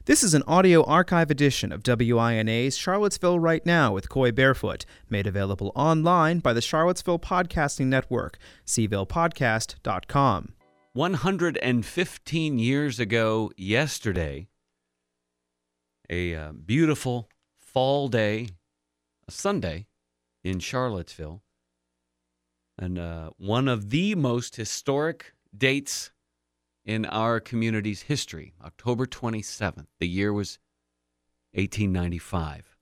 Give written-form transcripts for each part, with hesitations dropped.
This is an audio archive edition of WINA's Charlottesville Right Now with Coy Barefoot, made available online by the Charlottesville Podcasting Network, cvillepodcast.com. 115 years ago yesterday, a beautiful fall day, a Sunday in Charlottesville, and one of the most historic dates in our community's history, October 27th. The year was 1895.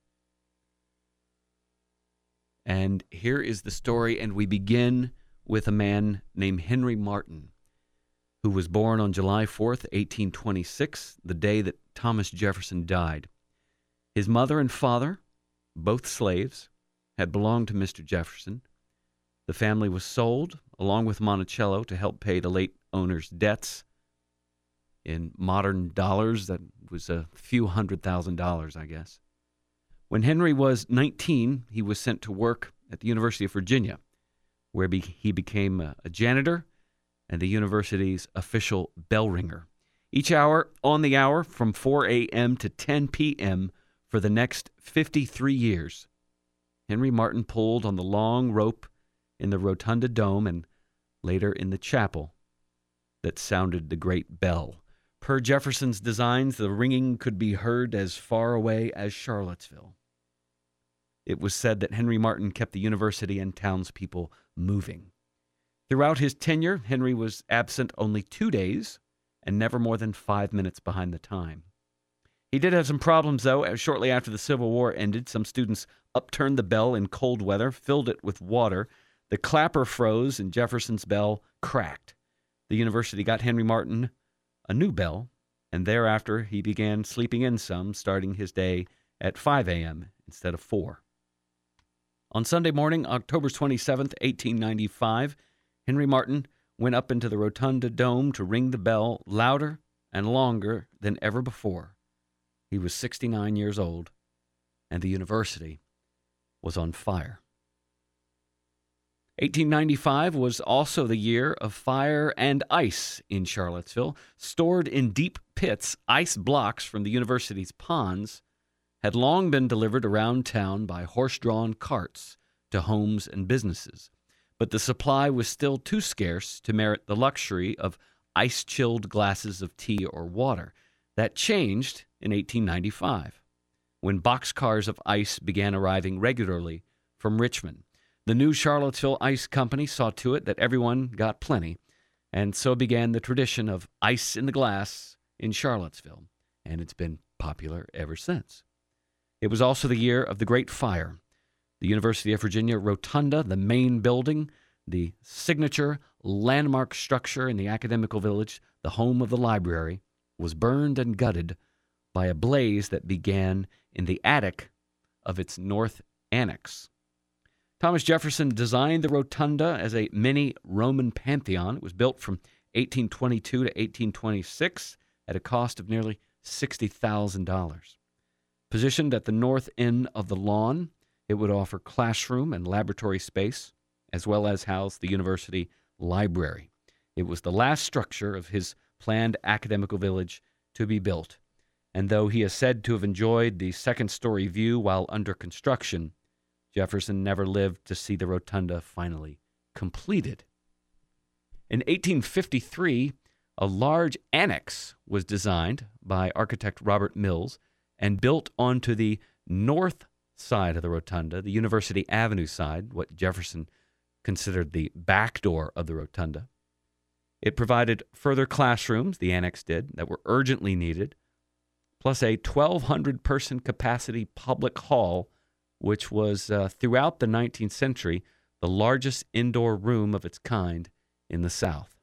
And here is the story, and we begin with a man named Henry Martin, who was born on July 4th, 1826, the day that Thomas Jefferson died. His mother and father, both slaves, had belonged to Mr. Jefferson. The family was sold, along with Monticello, to help pay the late owner's debts. In modern dollars, that was a few $100,000, I guess. When Henry was 19, he was sent to work at the University of Virginia, where he became a janitor and the university's official bell ringer. Each hour, on the hour, from 4 a.m. to 10 p.m. for the next 53 years, Henry Martin pulled on the long rope in the Rotunda Dome and later in the chapel that sounded the great bell. Per Jefferson's designs, the ringing could be heard as far away as Charlottesville. It was said that Henry Martin kept the university and townspeople moving. Throughout his tenure, Henry was absent only 2 days and never more than 5 minutes behind the time. He did have some problems, though. As shortly after the Civil War ended, some students upturned the bell in cold weather, filled it with water. The clapper froze and Jefferson's bell cracked. The university got Henry Martin a new bell, and thereafter he began sleeping in some, starting his day at 5 a.m. instead of 4. On Sunday morning, October 27th, 1895, Henry Martin went up into the Rotunda Dome to ring the bell louder and longer than ever before. He was 69 years old, and the university was on fire. 1895 was also the year of fire and ice in Charlottesville. Stored in deep pits, ice blocks from the university's ponds had long been delivered around town by horse-drawn carts to homes and businesses. But the supply was still too scarce to merit the luxury of ice-chilled glasses of tea or water. That changed in 1895, when boxcars of ice began arriving regularly from Richmond. The new Charlottesville Ice Company saw to it that everyone got plenty, and so began the tradition of ice in the glass in Charlottesville, and it's been popular ever since. It was also the year of the Great Fire. The University of Virginia Rotunda, the main building, the signature landmark structure in the academical village, the home of the library, was burned and gutted by a blaze that began in the attic of its north annex. Thomas Jefferson designed the rotunda as a mini Roman pantheon. It was built from 1822 to 1826 at a cost of nearly $60,000. Positioned at the north end of the lawn, it would offer classroom and laboratory space, as well as house the university library. It was the last structure of his planned academical village to be built, and though he is said to have enjoyed the second-story view while under construction, Jefferson never lived to see the rotunda finally completed. In 1853, a large annex was designed by architect Robert Mills and built onto the north side of the rotunda, the University Avenue side, what Jefferson considered the back door of the rotunda. It provided further classrooms, the annex did, that were urgently needed, plus a 1,200-person capacity public hall, which was, throughout the 19th century, the largest indoor room of its kind in the South.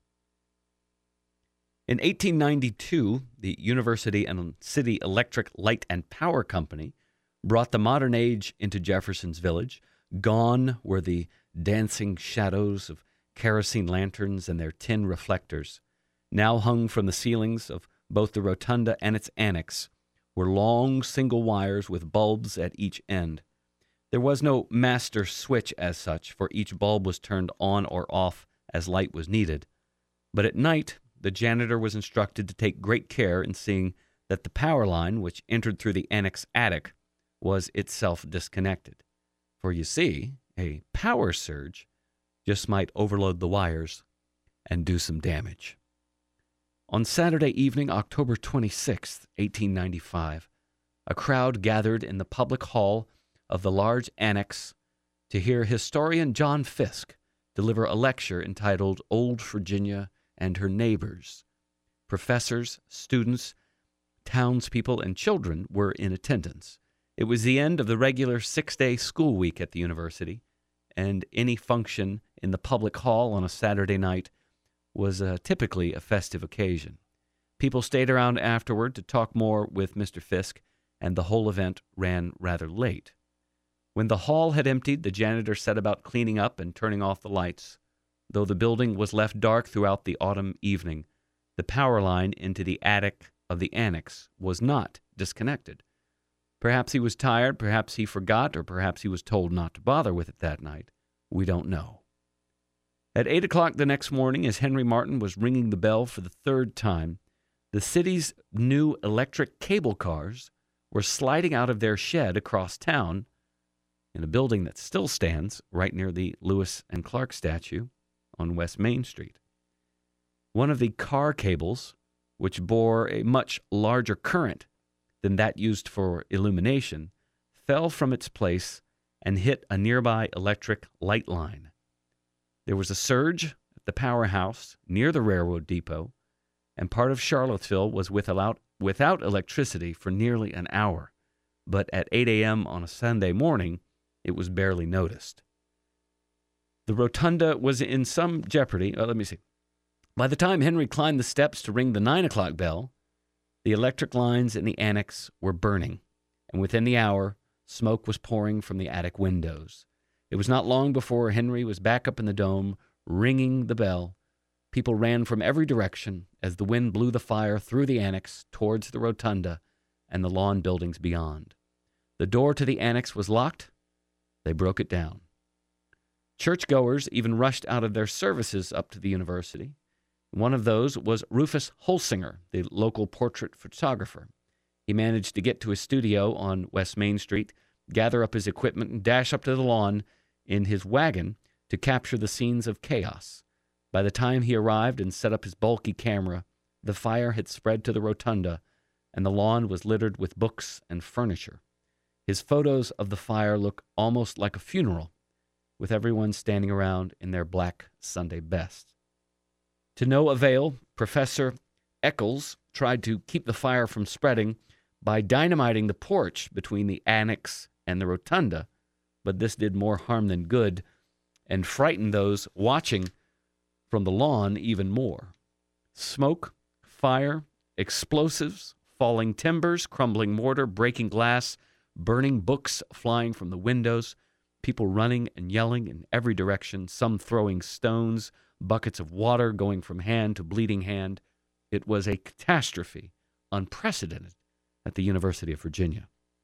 In 1892, the University and City Electric Light and Power Company brought the modern age into Jefferson's village. Gone were the dancing shadows of kerosene lanterns and their tin reflectors. Now hung from the ceilings of both the rotunda and its annex were long single wires with bulbs at each end. There was no master switch as such, for each bulb was turned on or off as light was needed. But at night, the janitor was instructed to take great care in seeing that the power line, which entered through the annex attic, was itself disconnected. For you see, a power surge just might overload the wires and do some damage. On Saturday evening, October 26, 1895, a crowd gathered in the public hall of the large annex to hear historian John Fiske deliver a lecture entitled Old Virginia and Her Neighbors. Professors, students, townspeople, and children were in attendance. It was the end of the regular 6-day school week at the university, and any function in the public hall on a Saturday night was typically a festive occasion. People stayed around afterward to talk more with Mr. Fiske, and the whole event ran rather late. When the hall had emptied, the janitor set about cleaning up and turning off the lights. Though the building was left dark throughout the autumn evening, the power line into the attic of the annex was not disconnected. Perhaps he was tired, perhaps he forgot, or perhaps he was told not to bother with it that night. We don't know. At 8 o'clock the next morning, as Henry Martin was ringing the bell for the third time, the city's new electric cable cars were sliding out of their shed across town in a building that still stands right near the Lewis and Clark statue on West Main Street. One of the car cables, which bore a much larger current than that used for illumination, fell from its place and hit a nearby electric light line. There was a surge at the powerhouse near the railroad depot, and part of Charlottesville was without electricity for nearly an hour. But at 8 a.m. on a Sunday morning, it was barely noticed. The rotunda was in some jeopardy. By the time Henry climbed the steps to ring the 9 o'clock bell, the electric lines in the annex were burning, and within the hour, smoke was pouring from the attic windows. It was not long before Henry was back up in the dome, ringing the bell. People ran from every direction as the wind blew the fire through the annex towards the rotunda and the lawn buildings beyond. The door to the annex was locked. They broke it down. Churchgoers even rushed out of their services up to the university. One of those was Rufus Holsinger, the local portrait photographer. He managed to get to his studio on West Main Street, gather up his equipment, and dash up to the lawn in his wagon to capture the scenes of chaos. By the time he arrived and set up his bulky camera, the fire had spread to the rotunda, and the lawn was littered with books and furniture. His photos of the fire look almost like a funeral, with everyone standing around in their black Sunday best. To no avail, Professor Eccles tried to keep the fire from spreading by dynamiting the porch between the annex and the rotunda, but this did more harm than good and frightened those watching from the lawn even more. Smoke, fire, explosives, falling timbers, crumbling mortar, breaking glass, burning books flying from the windows, people running and yelling in every direction, some throwing stones, buckets of water going from hand to bleeding hand. It was a catastrophe, unprecedented at the University of Virginia.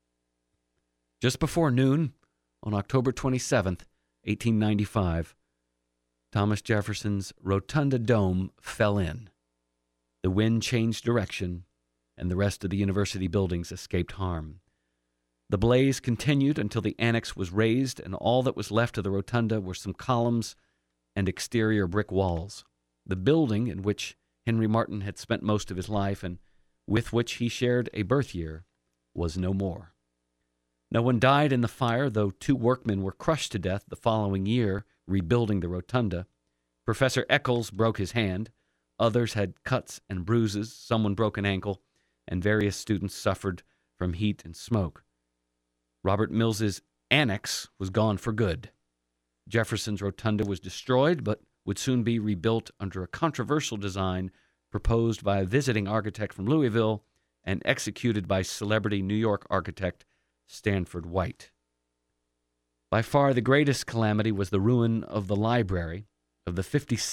Just before noon, on October 27th, 1895, Thomas Jefferson's rotunda dome fell in. The wind changed direction, and the rest of the university buildings escaped harm. The blaze continued until the annex was razed, and all that was left of the rotunda were some columns and exterior brick walls. The building in which Henry Martin had spent most of his life and with which he shared a birth year was no more. No one died in the fire, though 2 workmen were crushed to death the following year rebuilding the rotunda. Professor Eccles broke his hand. Others had cuts and bruises. Someone broke an ankle, and various students suffered from heat and smoke. Robert Mills's annex was gone for good. Jefferson's rotunda was destroyed, but would soon be rebuilt under a controversial design proposed by a visiting architect from Louisville and executed by celebrity New York architect Stanford White. By far the greatest calamity was the ruin of the library. Of the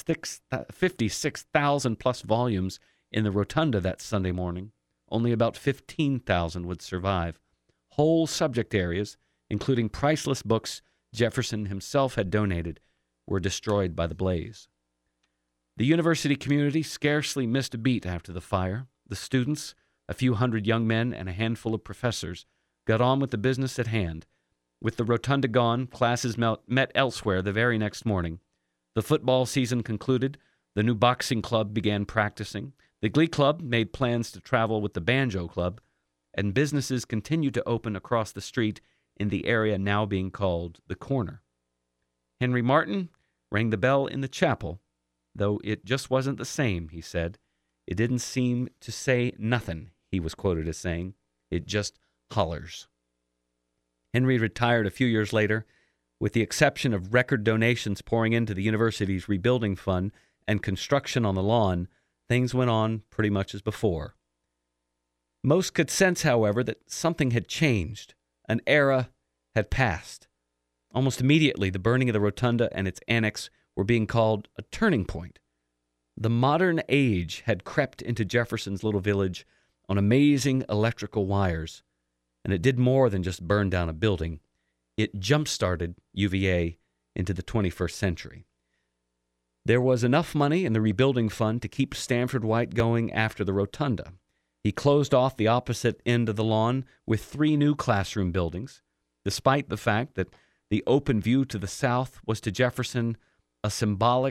56,000 plus volumes in the rotunda that Sunday morning, only about 15,000 would survive. Whole subject areas, including priceless books Jefferson himself had donated, were destroyed by the blaze. The university community scarcely missed a beat after the fire. The students, A few hundred young men and a handful of professors got on with the business at hand. With the rotunda gone, classes met elsewhere the very next morning. The football season concluded. The new boxing club began practicing. The glee club made plans to travel with the banjo club, and businesses continued to open across the street in the area now being called the Corner. Henry Martin rang the bell in the chapel, though it just wasn't the same, he said. It didn't seem to say nothing, he was quoted as saying. It just hollers. Henry retired a few years later. With the exception of record donations pouring into the university's rebuilding fund and construction on the lawn, things went on pretty much as before. Most could sense, however, that something had changed. An era had passed. Almost immediately, the burning of the rotunda and its annex were being called a turning point. The modern age had crept into Jefferson's little village on amazing electrical wires, and it did more than just burn down a building. It jump-started UVA into the 21st century. There was enough money in the rebuilding fund to keep Stanford White going after the rotunda. He closed off the opposite end of the lawn with 3 new classroom buildings, despite the fact that the open view to the south was to Jefferson a symbol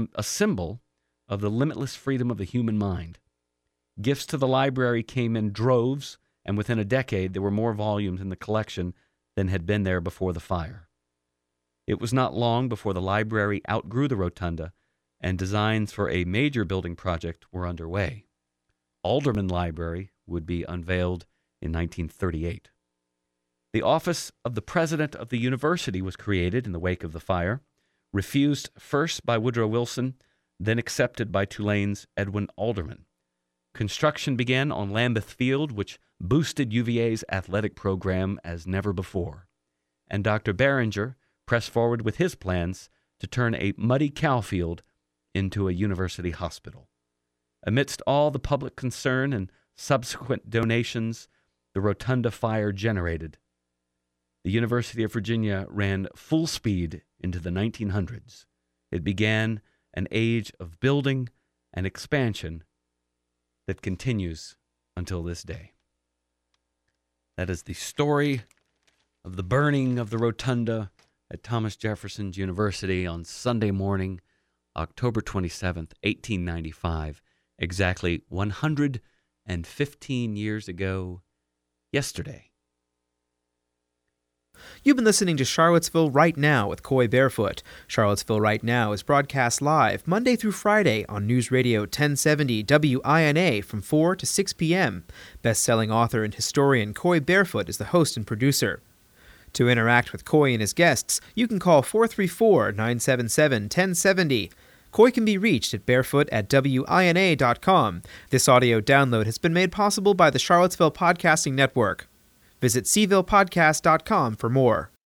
of the limitless freedom of the human mind. Gifts to the library came in droves, and within a decade there were more volumes in the collection than had been there before the fire. It was not long before the library outgrew the rotunda, and designs for a major building project were underway. Alderman Library would be unveiled in 1938. The office of the president of the university was created in the wake of the fire, refused first by Woodrow Wilson, then accepted by Tulane's Edwin Alderman. Construction began on Lambeth Field, which boosted UVA's athletic program as never before. And Dr. Barringer pressed forward with his plans to turn a muddy cow field into a university hospital. Amidst all the public concern and subsequent donations the rotunda fire generated, the University of Virginia ran full speed into the 1900s. It began an age of building and expansion that continues until this day. That is the story of the burning of the rotunda at Thomas Jefferson's University on Sunday morning, October 27th, 1895, exactly 115 years ago yesterday. You've been listening to Charlottesville Right Now with Coy Barefoot. Charlottesville Right Now is broadcast live Monday through Friday on News Radio 1070 WINA from 4 to 6 p.m. Best-selling author and historian Coy Barefoot is the host and producer. To interact with Coy and his guests, you can call 434-977-1070. Coy can be reached at barefoot@wina.com. This audio download has been made possible by the Charlottesville Podcasting Network. Visit cvillepodcast.com for more.